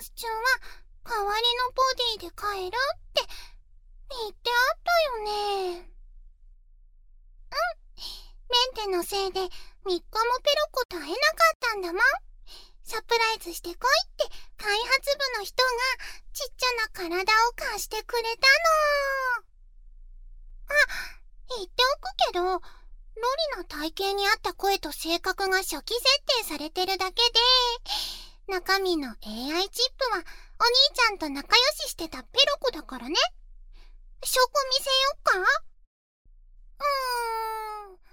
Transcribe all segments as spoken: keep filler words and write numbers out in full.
ス中は代わりのボディで帰るって言ってあったよね。うん。メンテのせいでみっかもペロコと会えなかったんだもん。サプライズしてこいって開発部の人がちっちゃな体を貸してくれたの。あ、言っておくけど、ロリの体型に合った声と性格が初期設定されてるだけで、中身の エーアイ チップはお兄ちゃんと仲良ししてたペロコだからね。証拠見せよっか？うーん。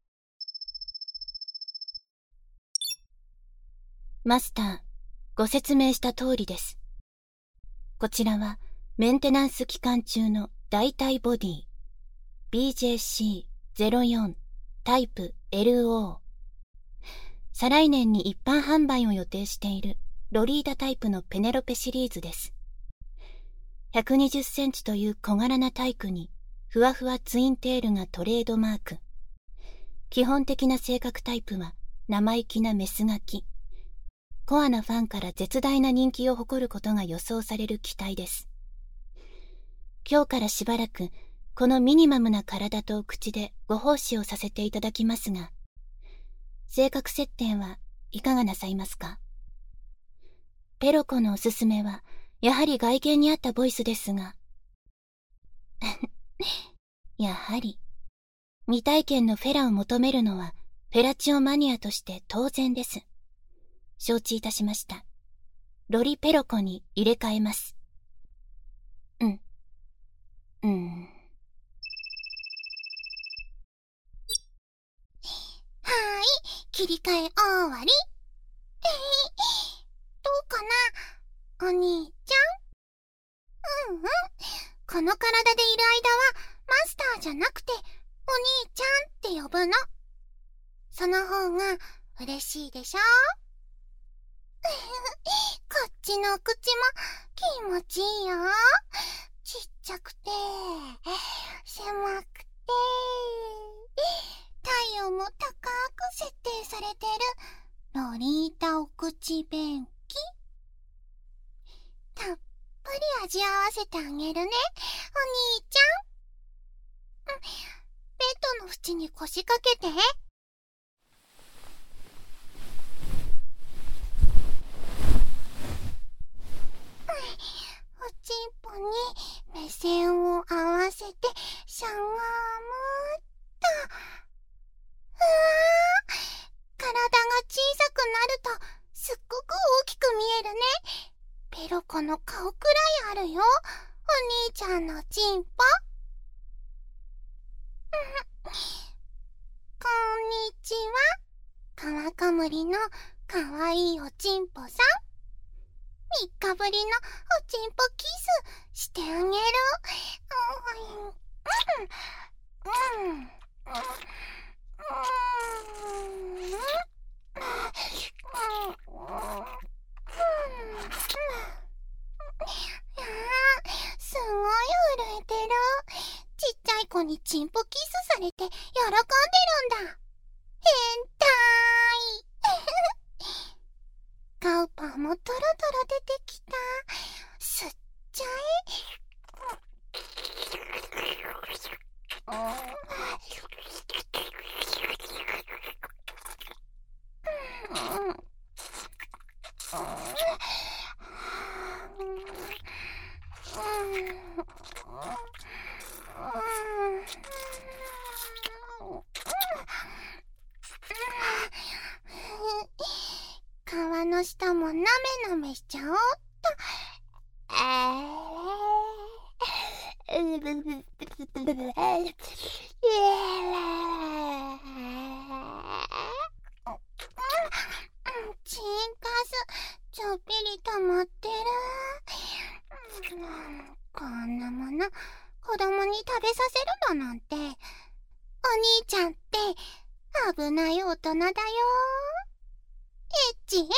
マスター、ご説明した通りです。こちらはメンテナンス期間中の代替ボディ ビージェーシーゼロよん タイプ エルオー。再来年に一般販売を予定しているロリーダタイプのペネロペシリーズです。ひゃくにじゅっセンチという小柄な体躯にふわふわツインテールがトレードマーク。基本的な性格タイプは生意気なメスガキ。コアなファンから絶大な人気を誇ることが予想される機体です。今日からしばらくこのミニマムな体と口でご奉仕をさせていただきますが、性格設定はいかがなさいますか？ペロコのおすすめはやはり外見に合ったボイスですがやはり未体験のフェラを求めるのはフェラチオマニアとして当然です。承知いたしました。ロリペロコに入れ替えます。うん。うん。 はーい、切り替え終わり。どうかな、お兄ちゃん？うんうん。この体でいる間はマスターじゃなくてお兄ちゃんって呼ぶの。その方が嬉しいでしょ？こっちの口も気持ちいいよ。ちっちゃくて狭くて体温も高く設定されてるロリータお口便器。たっぷり味合わせてあげるね、お兄ちゃん。ベッドの縁に腰掛けて。おちんぽに目線を合わせてしゃがむっと。うわー、体が小さくなるとすっごく大きく見えるね。ペロコの顔くらいあるよ、お兄ちゃんのちんぽ。こんにちは。川かむりのかわいいおちんぽさん。みっかぶりのおちんぽキスしてあげる。うんうんうんうんすごい震えてる。ちっちゃい子にチンポキスされて喜んでるんだ。変態。ガウパーもトロトロ出てきた。吸っちゃえ。川の下もなめなめしちゃおうっと。チンカスちょっぴり溜まってる。こんなもの子供に食べさせるのなんて、お兄ちゃんって危ない大人だよ。エッチエッチ。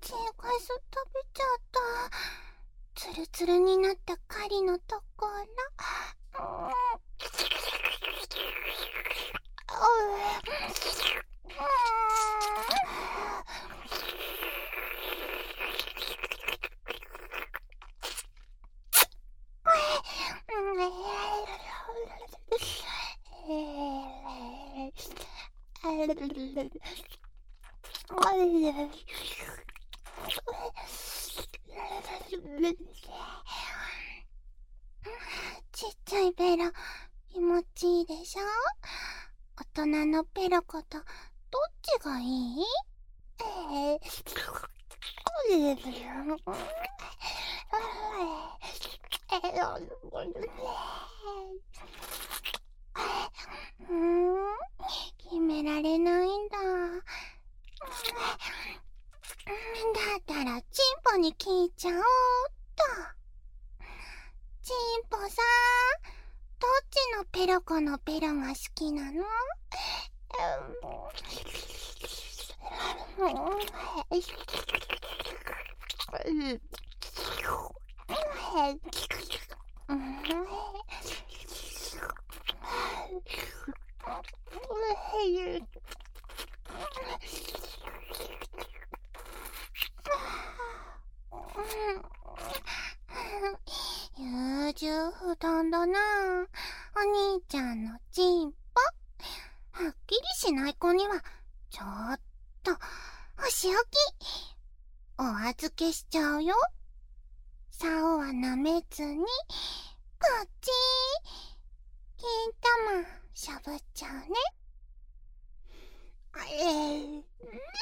チンガス食べちゃった。ツルツルになった狩りのところ。ちっちゃいベロ気持ちいいでしょ。大人のペロコとどっちがいい？えー、うーん、決められないんだ。だったらチンポに聞いちゃおうっと。チンポさん、どっちのペロコのペロが好きなの？優柔不断だな。お兄ちゃんのチンポ。はっきりしない子にはちょっとお仕置きお預けしちゃうよ。竿は舐めずにこっち金玉しゃぶっちゃうね。えー、うん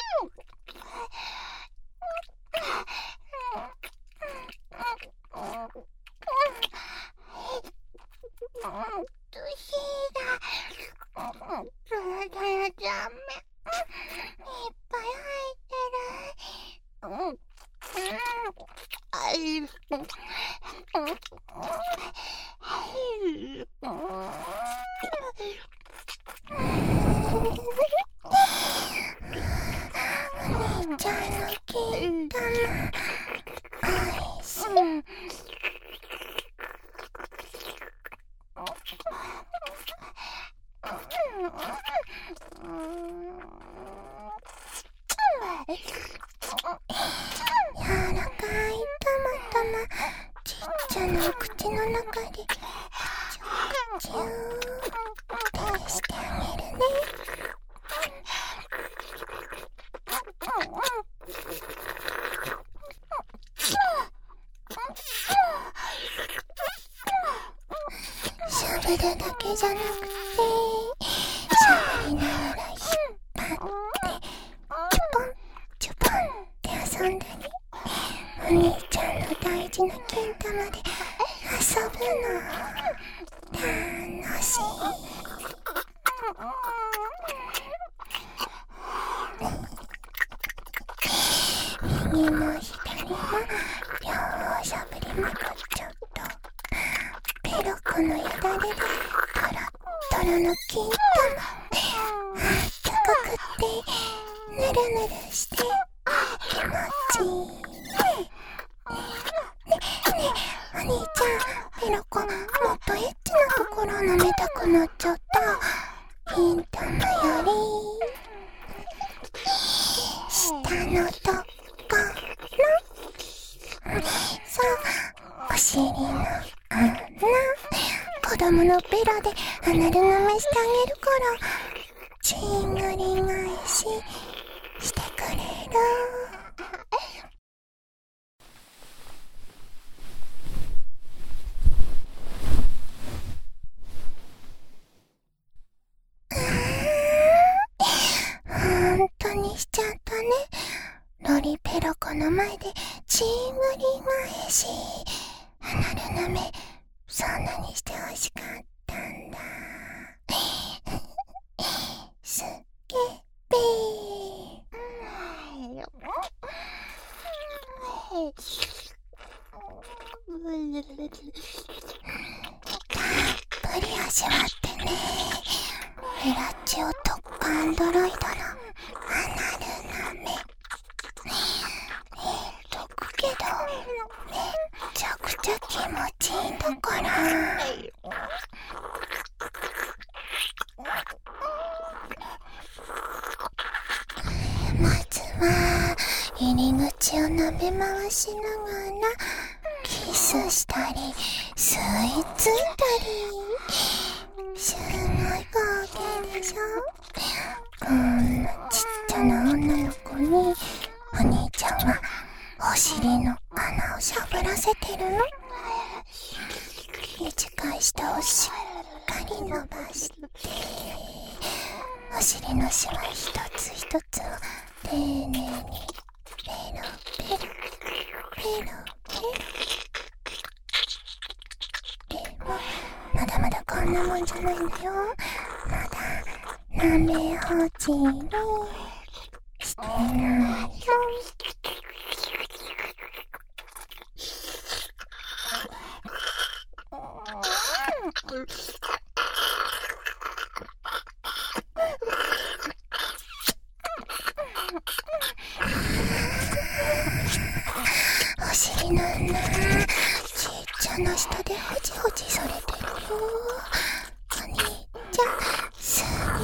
トシーだ。それじゃダメ。いっぱい入ってる。うん。あい。うん。お兄ちゃんの金玉おいしい。柔らかいトマトのちっちゃな口の中でチューってしてあげるね。しゃべるだけじゃなくてしゃべりながら引っ張ってチュポンチュポンって遊んだり、お兄ちゃんの大事な金玉で遊ぶの楽しい。右も左も両方しゃぶりまくっちゃうとペロコのよだれでトロットロの金玉あったかくってぬるぬるして気持ちいいね。ねねお兄ちゃんペロコもっとエッチなところ舐めたくなっちゃった。金玉より下のところ、そうお尻の穴、子供のペロでアナル舐めしてあげるからちんぐり返ししてくれる。ほんとにしちゃったね。ロリペロコの前でちんぐり返しアナル舐めそんなにしてほしかったんだ。すっげべー。たっぷり味わってね。フラッチオトップアンドロイドのアナル舐め。 舐め回しながらキスしたり吸い付いたり、すごい光景でしょ。こんなちっちゃな女の子にお兄ちゃんはお尻の穴をしゃぶらせてるの。短い舌をしっかり伸ばして、お尻のシワ一つ一つを丁寧にペロペロペロペロ。でもまだまだこんなもんじゃないんだよ。まだ舐めほじりしてないよ。お尻の穴、ちっちゃな舌でほじほじされてるよ。お兄ちゃん、すごい。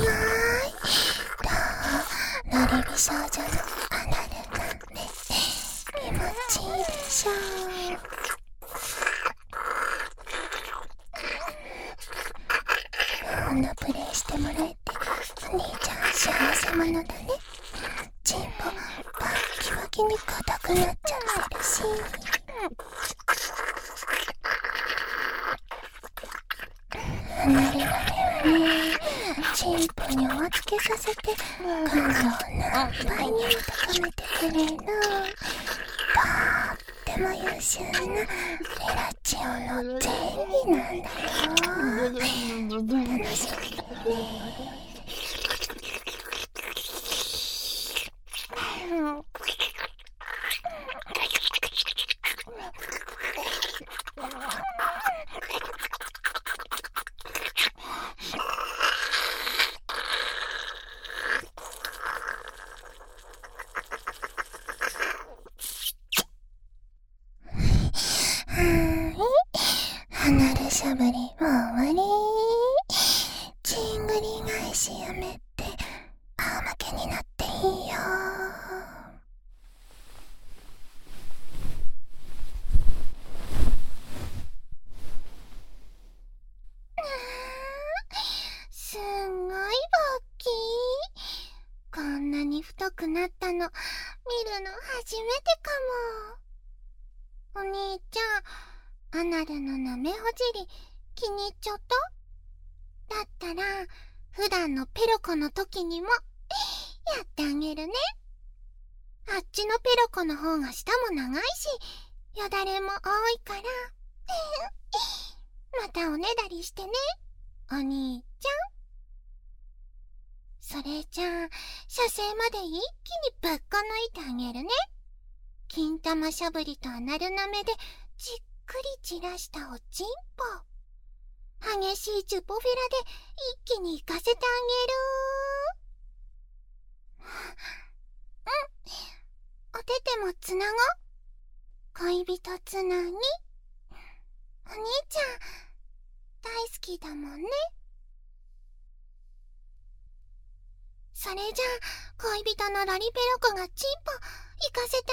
どう？ロリ美少女のアナルなんで気持ちいいでしょう。こんなプレイしてもらえてお兄ちゃん幸せ者だね。チンポバッキバキに硬くなっちゃってるし、離れ離れはね、チンポにお預けさせて感動を何倍にも高めてくれるとっても優秀なフェラチオの前儀なんだよ。楽しみだね。離れしゃぶりも終わり。ちんぐり返しやめて仰向けになっていいよ。すんごいバッキー。こんなに太くなったの見るの初めてかも。お兄ちゃん、アナルの舐めほじり気に入っちゃった？だったら普段のペロコの時にもやってあげるね。あっちのペロコの方が舌も長いしよだれも多いからまたおねだりしてね、お兄ちゃん。それじゃあ射精まで一気にぶっこ抜いてあげるね。金玉しゃぶりとアナル舐めでじっくり散らしたおちんぽ。激しいチュポフェラで一気に行かせてあげる。うん。お手手もつなご。恋人つなぎ。お兄ちゃん、大好きだもんね。それじゃあ、恋人のロリペロコがチンポ行かせて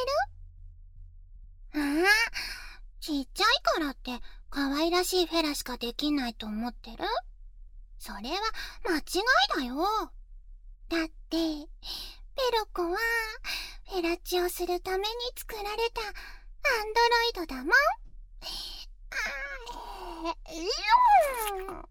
あげる？ああ、ちっちゃいからって可愛らしいフェラしかできないと思ってる？それは間違いだよ。だって、ペロコはフェラチをするために作られたアンドロイドだもん。あー、うん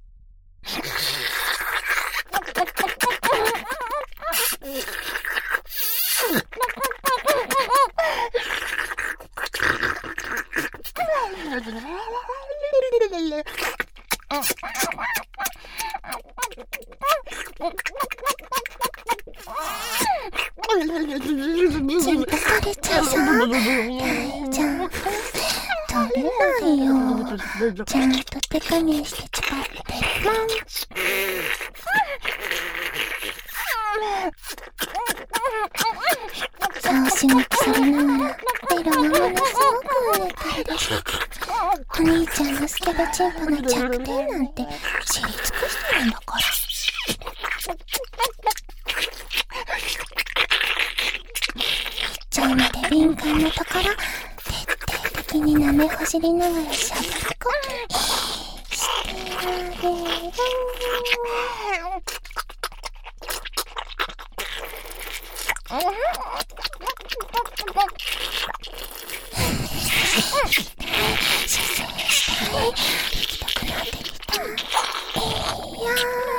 ちんぽ取れちゃうぞ。大丈夫。取れないよ。ちゃんと手加減して使ってるもん。そう刺激されながらベロがものすごく売れてる。お兄ちゃんのスケベチンポの弱点なんて知り尽くしてるんだから。ちゃ細まで敏感なところ、徹底的に舐めほじりながらしゃぶり込みしてあげる。行きたくなってきた。いや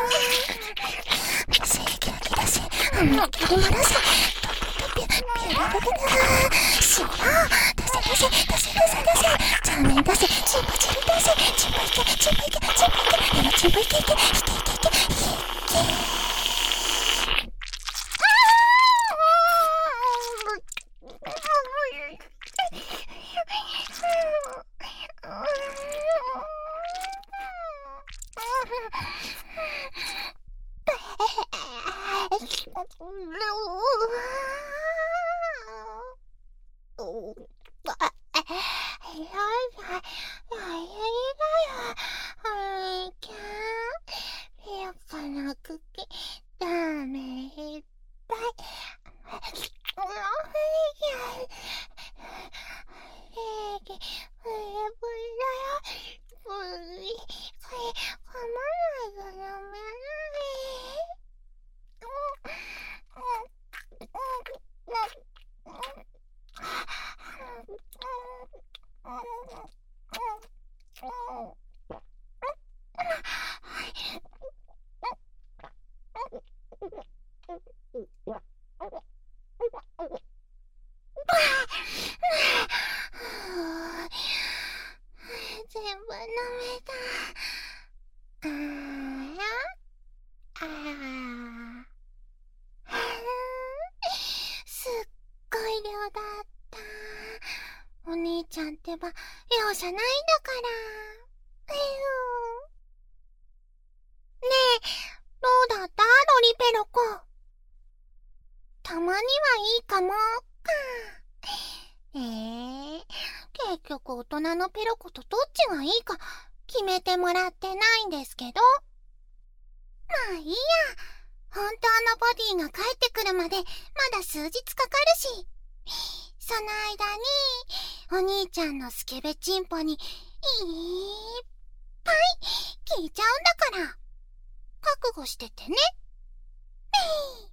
ー、精液吐き出せ、思いっきり漏らせ、トピトピ、ピュラルルル、しよう、出せ出せ、出せ出せ出せ、チャーメン出せ、チンポチン出せ、チンポいけ、チンポいけ、チンポいけ、でもチンポいけいけ、いけいけいけ、いけ。お兄ちゃんってば容赦ないんだから。ねえ、どうだったロリペロコ。たまにはいいかもか。えー、結局大人のペロコとどっちがいいか決めてもらってないんですけど。まあいいや、本当のボディが帰ってくるまでまだ数日かかるし、その間にお兄ちゃんのスケベチンポにいっぱい聞いちゃうんだから覚悟しててね。